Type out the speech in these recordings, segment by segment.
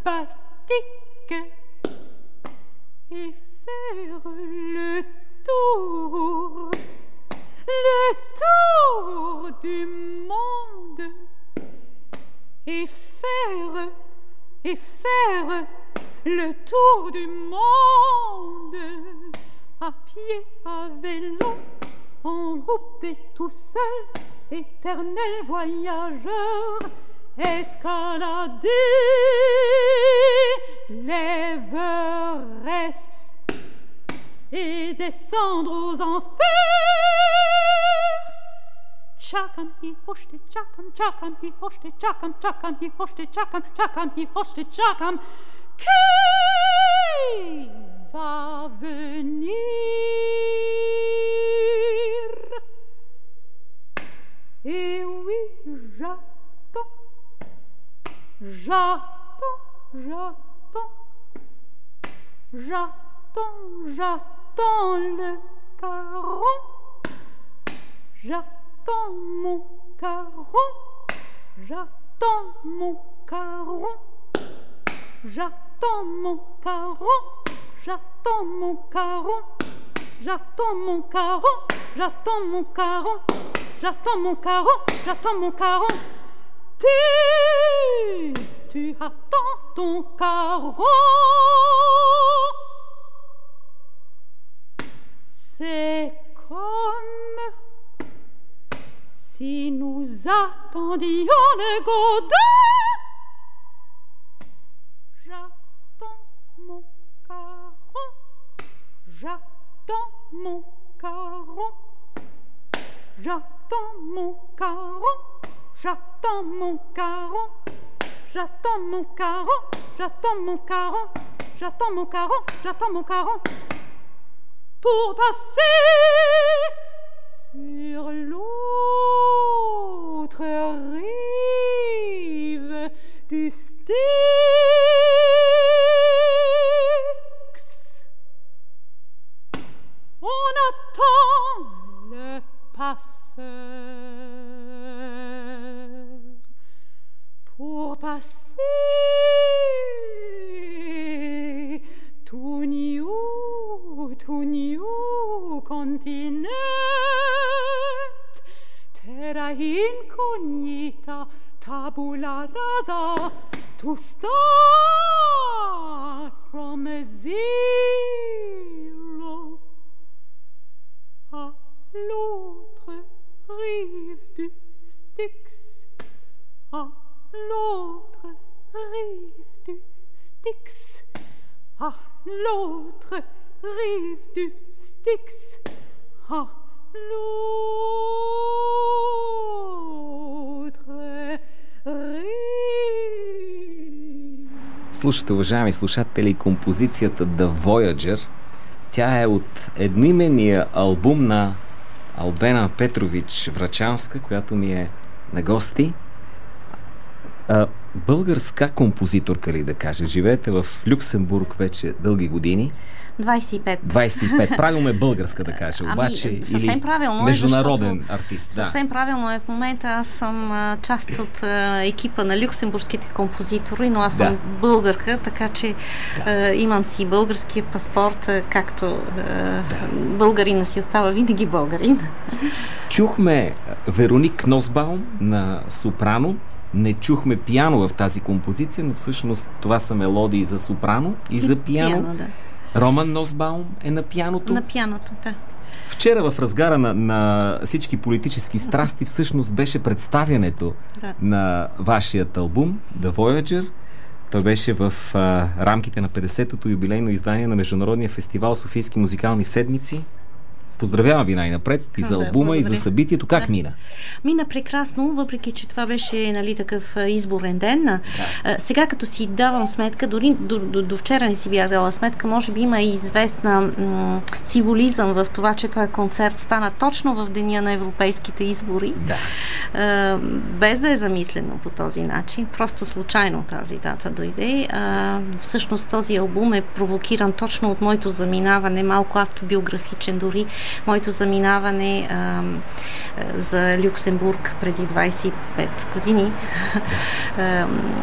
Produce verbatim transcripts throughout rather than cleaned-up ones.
sympathique et faire le tour, le tour du monde et faire, et faire le tour du monde à pied, à vélo, en groupe et tout seul, éternel voyageur, escalader l'Everest et descendre aux enfers. Chakam hi hoshte chakam, chakam hi hoshte chakam, chakam hi hoshte chakam, chakam hi hoshte chakam. Qui va venir? Et oui, j'attends, j'attends, j'attends, j'attends, j'attends le caron, j'attends mon caron, j'attends mon caron, j'attends mon caron, j'attends mon caron, j'attends mon caron, j'attends mon caron, j'attends mon caron, j'attends mon caron. Tu, tu attends ton caron. C'est comme si nous attendions le Godin. J'attends mon caron, j'attends mon caron, j'attends mon caron, j'attends mon caron, j'attends mon caron, j'attends mon caron, j'attends mon caron, j'attends mon caron, pour passer sur l'autre rive du Styx. On attend le passeur pour passer tout new, tout new continent, terra incognita, tabula rasa, to start from a zero. À l'autre rive du Styx, à l'autre rive du Styx, à l'autre rive du Styx, à l'autre rive. Слушате, уважаеми слушатели, композицията The Voyager. Тя е от едноименния албум на Албена Петрович Врачанска, която ми е на гости. А, българска композиторка ли да кажа? Живеете в Люксембург вече дълги години. двайсет и пет. двайсет и пет. Правилно е българска да кажа, обаче ами, съвсем или правилно международен е, артист. Съвсем да. правилно е. В момента аз съм а, част от а, екипа на люксембургските композитори, но аз съм да. българка, така че да. а, имам си българския паспорт, а, както а, да. българина си остава винаги българин. Чухме Вероник Носбаум на сопрано. Не чухме пиано в тази композиция, но всъщност това са мелодии за сопрано и, и за пиано. пиано да. Роман Носбаум е на пианото. На пианото, да. Вчера в разгара на, на всички политически страсти всъщност беше представянето да. на вашият албум The Voyager. Той беше в а, рамките на петдесетото юбилейно издание на Международния фестивал Софийски музикални седмици. Поздравявам ви най-напред и за албума, да, и за събитието. Как да. мина? Мина прекрасно, въпреки че това беше, нали, такъв изборен ден. Да. Сега като си давам сметка, дори до, до, до вчера не си бях дала сметка, може би има и известна м- символизъм в това, че този концерт стана точно в деня на европейските избори. Да. А, без да е замислено по този начин. Просто случайно тази дата дойде. А, всъщност този албум е провокиран точно от моето заминаване, малко автобиографичен дори, моето заминаване а, за Люксембург преди двайсет и пет години. а,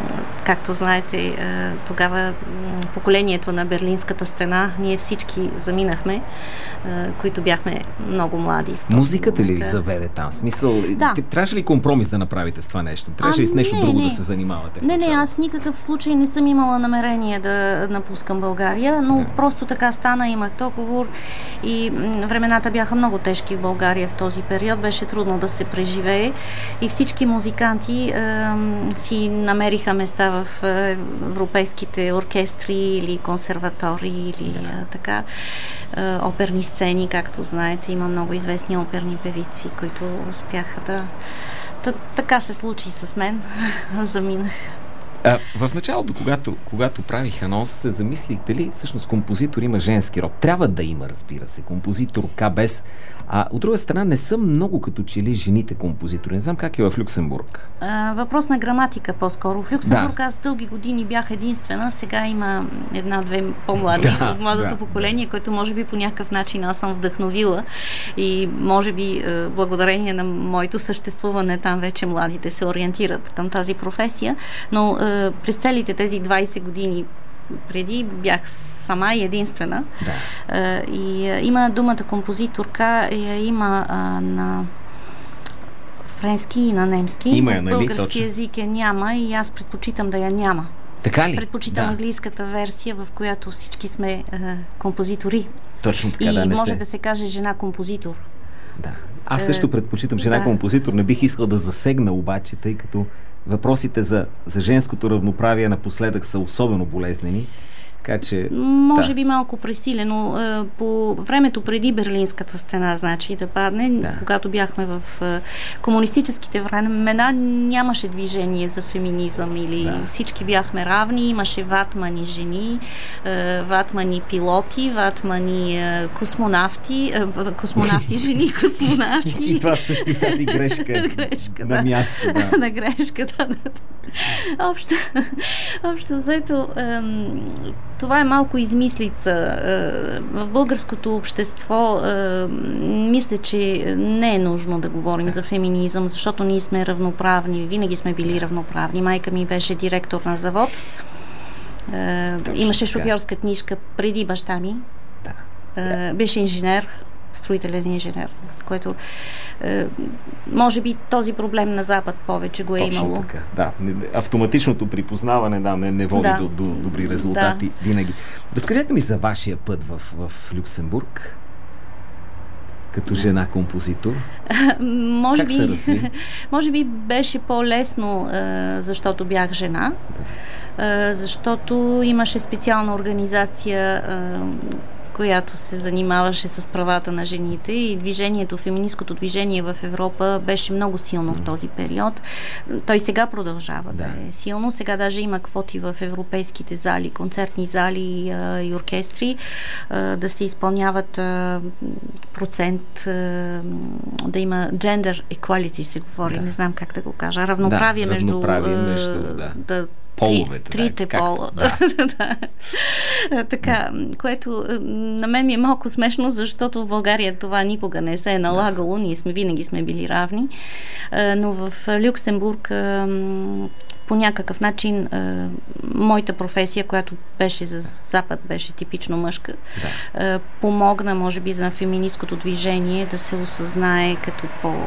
както знаете, тогава поколението на Берлинската стена, ние всички заминахме, които бяхме много млади. Музиката ли ви заведе там? В смисъл, да. трябваше ли компромис да направите с това нещо? Трябваше ли с нещо не, друго не. да се занимавате? Не, не, аз никакъв случай не съм имала намерение да напускам България, но да. просто така стана, имах договор и времената бяха много тежки в България в този период, беше трудно да се преживее и всички музиканти е, си намериха места в европейските оркестри или консерватории или да. е, така е, оперни сцени, както знаете, има много известни оперни певици, които успяха да... Т- така се случи с мен. Заминах. А, в началото, когато, когато правих анонс, се замислих дали всъщност композитор има женски род. Трябва да има, разбира се, композиторка без. А от друга страна не са много като че ли жените композитори. Не знам как е в Люксембург. А, въпрос на граматика по-скоро. В Люксембург да. аз дълги години бях единствена. Сега има една-две по-млади да, от младото да, поколение, да. което може би по някакъв начин аз съм вдъхновила и може би благодарение на моето съществуване там вече младите се ориентират към тази професия. Но през целите тези двайсет години преди бях сама и единствена. Да. И има думата композиторка, има на френски и на немски. Има, в нали, български точно. език я няма и аз предпочитам да я няма. Така ли? Предпочитам да. английската версия, в която всички сме е, композитори. Точно така, и да, не може се... да се каже жена-композитор. Да. Аз също предпочитам жена-композитор. Да. Не бих искал да засегна обаче, тъй като въпросите за, за женското равноправие напоследък са особено болезнени. Така че... Може да. би малко пресилено. По времето преди Берлинската стена, значи, да падне, да. когато бяхме в комунистическите времена, нямаше движение за феминизъм или да. всички бяхме равни. Имаше ватмани жени, ватмани пилоти, ватмани космонавти, космонавти жени, космонавти. И това също тази грешка, грешка на да. място. Да. на грешката. Да. Общо, общо взето, това е малко измислица. В българското общество мисля, че не е нужно да говорим за феминизъм, защото ние сме равноправни, винаги сме били равноправни. Майка ми беше директор на завод. Точно имаше шофьорска книжка преди баща ми. Да. Беше инженер, строителен инженер, което е, може би този проблем на Запад повече го е Точно имало. Така, да. Автоматичното припознаване да, не, не води да. до, до добри резултати да. винаги. Разкажете ми за вашия път в, в Люксембург като жена-композитор. може как би, се разви? Може би беше по-лесно, е, защото бях жена, да. е, защото имаше специална организация, е, която се занимаваше с правата на жените и движението, феминисткото движение в Европа беше много силно mm. в този период. Той сега продължава да, да е силно. Сега даже има квоти в европейските зали, концертни зали а, и оркестри а, да се изпълняват а, процент, а, да има gender equality се говори, да. не знам как да го кажа. Равноправие да, между, равноправие между да. да половете. Трите да, пола. Да. Така, което на мен ми е малко смешно, защото в България това никога не се е налагало. Ние сме, винаги сме били равни. Но в Люксембург по някакъв начин моята професия, която беше за Запад, беше типично мъжка, да. помогна, може би, за феминисткото движение да се осъзнае като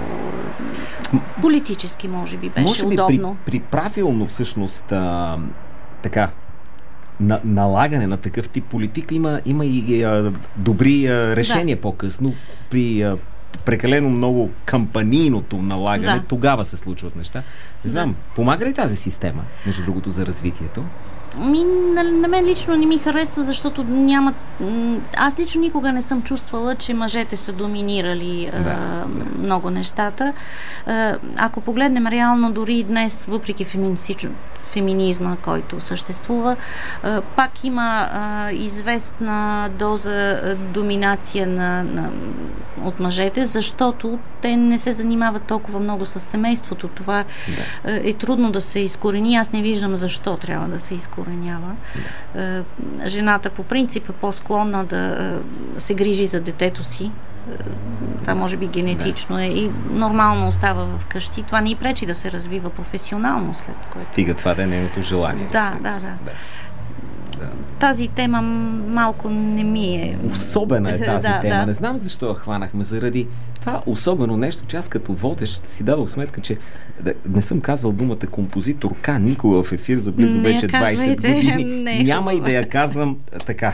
по-политически, може би, беше може би удобно. При, при правилно всъщност а, така на, налагане на такъв тип политика има, има и а, добри а, решения да. по-късно. При а, прекалено много кампанийното налагане, да. тогава се случват неща. Не знам, да. помага ли тази система, между другото, за развитието? Ми, на, на мен лично не ми харесва, защото няма... Аз лично никога не съм чувствала, че мъжете са доминирали да, а, да. много нещата. А, ако погледнем реално, дори днес, въпреки феминистично феминизма, който съществува, а, пак има а, известна доза а, доминация на, на, от мъжете, защото те те не се занимават толкова много с семейството. Това да. е трудно да се изкорени. Аз не виждам защо трябва да се изкоренява. Да. Жената по принцип е по-склонна да се грижи за детето си. Това може би генетично да. е и нормално остава в къщи. Това не и пречи да се развива професионално след което. Стига това да е нейното желание. Да, да, да, да. Да. Тази тема малко не ми е... Особена е тази да, тема. Да. Не знам защо я хванахме. Заради това особено нещо, че аз като водещ си дадох сметка, че да, не съм казвал думата композиторка никога в ефир за близо не вече двайсет години. Не, Няма и да я казвам така.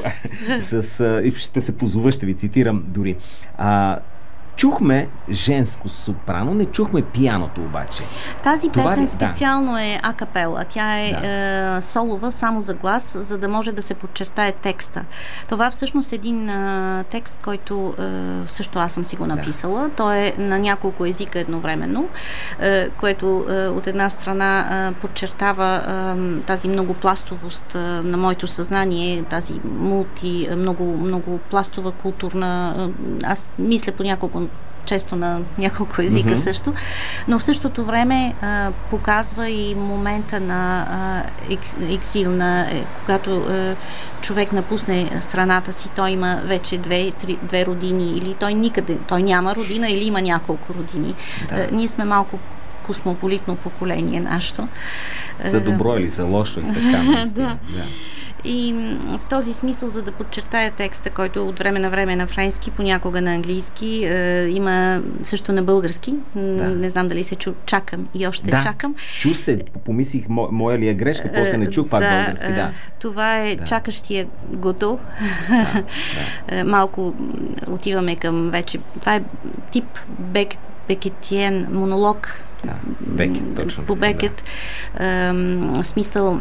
С, и ще се позова, ще ви цитирам дори. А, чухме женско сопрано, не чухме пианото обаче. Тази Това песен ли? специално да. е акапела. Тя е, да. е солова само за глас, за да може да се подчертае текста. Това всъщност е един е, текст, който е, също аз съм си го написала. Да. Той е на няколко езика едновременно, е, което е, от една страна е, подчертава е, тази многопластовост е, на моето съзнание, тази мулти, много, многопластова културна... Е, аз мисля по няколко често на няколко езика mm-hmm. също, но в същото време а, показва и момента на а, екс, ексил, на, е, когато а, човек напусне страната си, той има вече две, три, две родини или той никъде, той няма родина или има няколко родини. Да. А, ние сме малко космополитно поколение нашето. За добро или за лошо е така, наистина. Да. Да. И в този смисъл, за да подчертая текста, който от време на време е на френски, понякога на английски, е, има също на български. Да. Не знам дали се чу. Чакам и още да. чакам. Чу се, помислих, мо, моя ли е грешка, после не чух пак да, български. Да. Това е да. Чакащия Годо. Да, да. Малко отиваме към вече. Това е тип Бек, Бекетиен монолог. Да, Бекет, точно. По Бекет. Да. Е, смисъл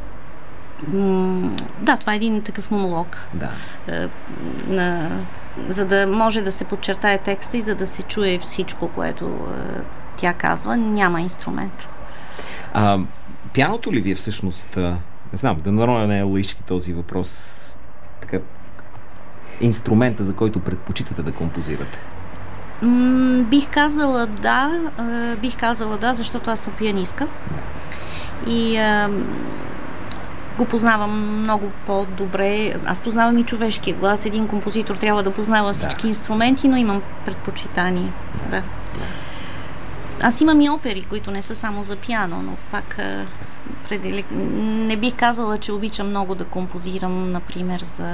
да, това е един такъв монолог. Да. Е, на, за да може да се подчертае текста и за да се чуе всичко, което е, тя казва, няма инструмент. А, пианото ли ви е всъщност, а, не знам, да нароня не е лаишки този въпрос, така, инструмента, за който предпочитате да композирате? М- бих казала да, е, бих казала да, защото аз съм пианистка. Да. И е, го познавам много по-добре. Аз познавам и човешкия глас. Един композитор трябва да познава всички да. инструменти, но имам предпочитание. Да. Да. Аз имам и опери, които не са само за пиано, но пак а, предели... не бих казала, че обичам много да композирам, например, за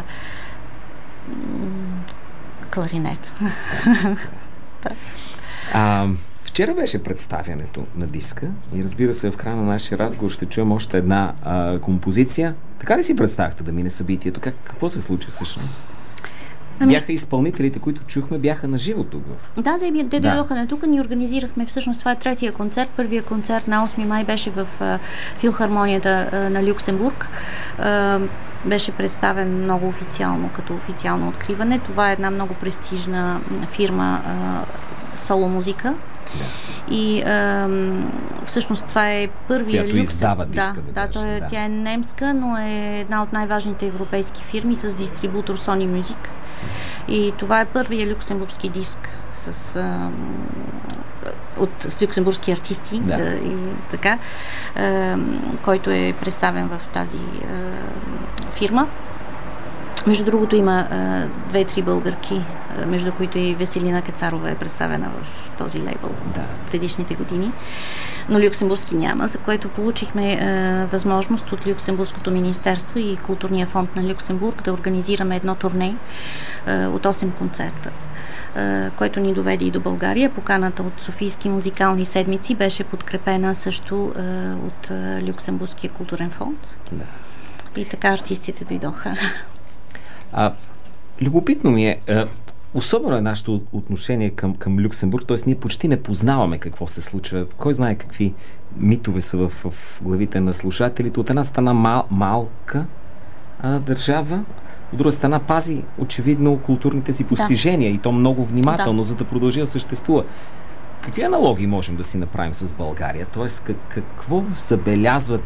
м- кларинет. Да. А, вчера беше представянето на диска и разбира се, в края на нашия разговор ще чуем още една а, композиция. Така ли си представяхте да мине събитието? Как, какво се случи всъщност? Ами... Бяха изпълнителите, които чухме, бяха на живо тук. Да, те, те да. дойдоха на тук. Ние организирахме, всъщност това е третия концерт. Първия концерт на осми май беше в а, филхармонията а, на Люксембург. А, беше представен много официално, като официално откриване. Това е една много престижна фирма а, соло музика. Да. И а, всъщност това е първия Която люкс... издава диска. Да, да, да, той е, да. Тя е немска, но е една от най-важните европейски фирми с дистрибутор Sony Music. И това е първия люксембургски диск с, а, от, с люксембургски артисти да. а, и така, а, който е представен в тази а, фирма. Между другото има а, две-три българки, а, между които и Веселина Кацарова е представена в този лейбъл да. в предишните години. Но люксембургски няма, за което получихме а, възможност от Люксембургското министерство и Културния фонд на Люксембург да организираме едно турне а, от осем концерта, а, което ни доведе и до България. Поканата от Софийски музикални седмици беше подкрепена също а, от а, Люксембургския културен фонд. Да. И така артистите дойдоха. А, любопитно ми е, а, особено е нашето отношение към, към Люксембург, т.е. ние почти не познаваме какво се случва. Кой знае какви митове са в, в главите на слушателите. От една страна мал, малка а, държава, от друга страна пази очевидно културните си постижения да. и то много внимателно, да. за да продължи да съществува. Какви аналогии можем да си направим с България? Т.е. как, какво забелязвате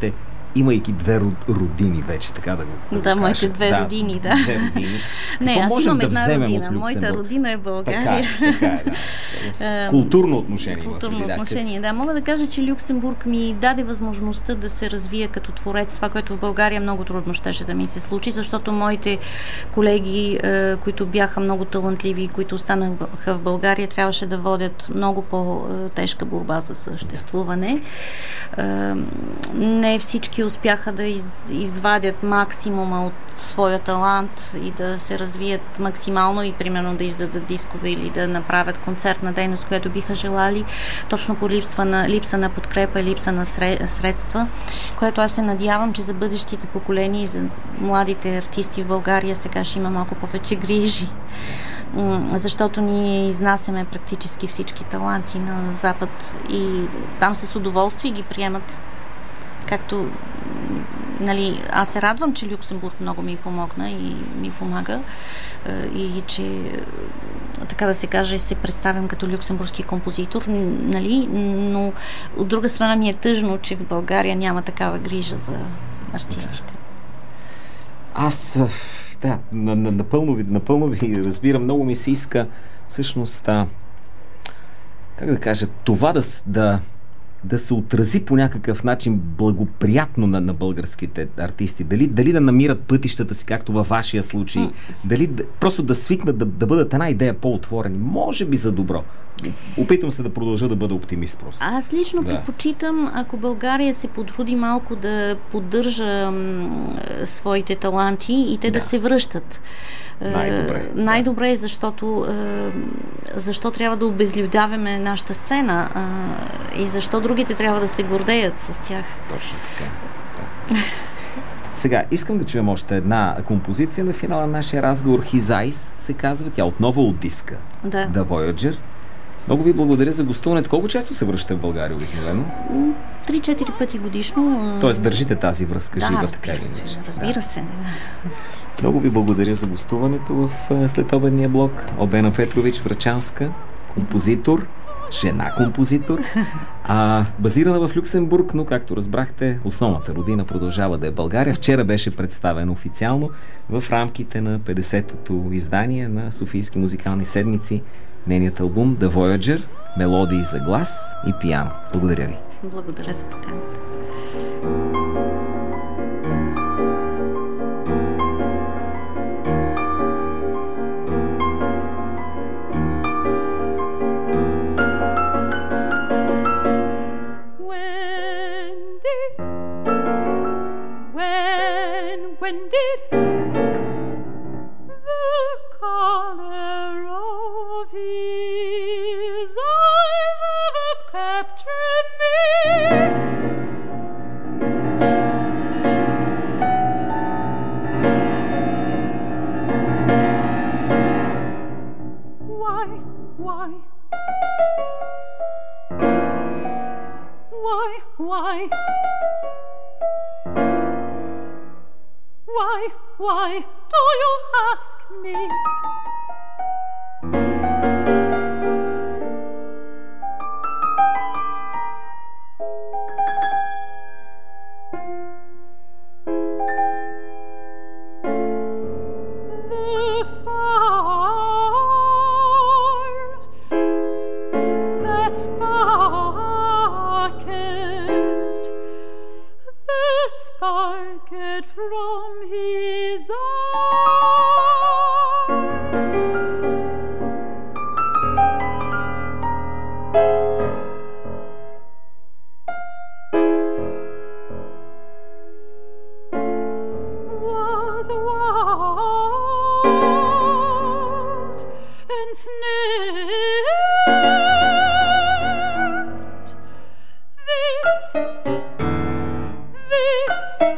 имайки две родини вече, така да го да, да го моите две да, родини, да. Две родини. Не, Какво аз имам да една родина. Моята родина е България. Така е, така е, да. Културно отношение. Културно отношение, да. Мога да кажа, че Люксембург ми даде възможността да се развия като творец. Това, което в България много трудно щеше да ми се случи, защото моите колеги, които бяха много талантливи, които останаха в България, трябваше да водят много по-тежка борба за съществуване. Не всички успяха да из, извадят максимума от своя талант и да се развият максимално и примерно да издадат дискове или да направят концертна дейност, която биха желали, точно по липса на, липса на подкрепа и липса на средства, което аз се надявам, че за бъдещите поколения и за младите артисти в България сега ще има малко повече грижи. Защото ние изнасяме практически всички таланти на Запад и там с удоволствие ги приемат. Както, нали, аз се радвам, че Люксембург много ми помогна и ми помага и че, така да се каже, се представям като люксембургски композитор, нали, но от друга страна ми е тъжно, че в България няма такава грижа за артистите. Аз, да, напълно ви, напълно ви разбирам, много ми се иска всъщност, а, как да кажа, това да, да да се отрази по някакъв начин благоприятно на, на българските артисти. Дали, дали да намират пътищата си, както във вашия случай, mm. дали да, просто да свикнат да, да бъдат една идея по-отворени. Може би за добро. Опитвам се да продължа да бъда оптимист просто. Аз лично да. предпочитам, ако България се потруди малко да поддържа м, своите таланти и те да, да се връщат. Най-добре. Най-добре е, защото защо трябва да обезлюдяваме нашата сцена и защо другите трябва да се гордеят с тях. Точно така. Да. Сега, искам да чуем още една композиция на финала на нашия разговор. His Eyes се казва. Тя отново от диска. Да. The Voyager. Много ви благодаря за гостуването. Колко често се връщате в България обикновено? Три-четири пъти годишно. Тоест държите тази връзка да, жива, разбира така се, иначе. Разбира да. се. Много ви благодаря за гостуването в следобедния блок. Албена Петрович, врачанска, композитор, жена композитор, а, базирана в Люксембург, но както разбрахте, основната родина продължава да е България. Вчера беше представен официално в рамките на петдесетото издание на Софийски музикални седмици нейният албум The Voyager, мелодии за глас и пиано. Благодаря ви. Благодаря за поканата. When did the color of his eyes ever capture me? Why, why, why, why? Why, why do you ask me? The fire that sparkled, that sparkled from his eyes was wild and snared. This, this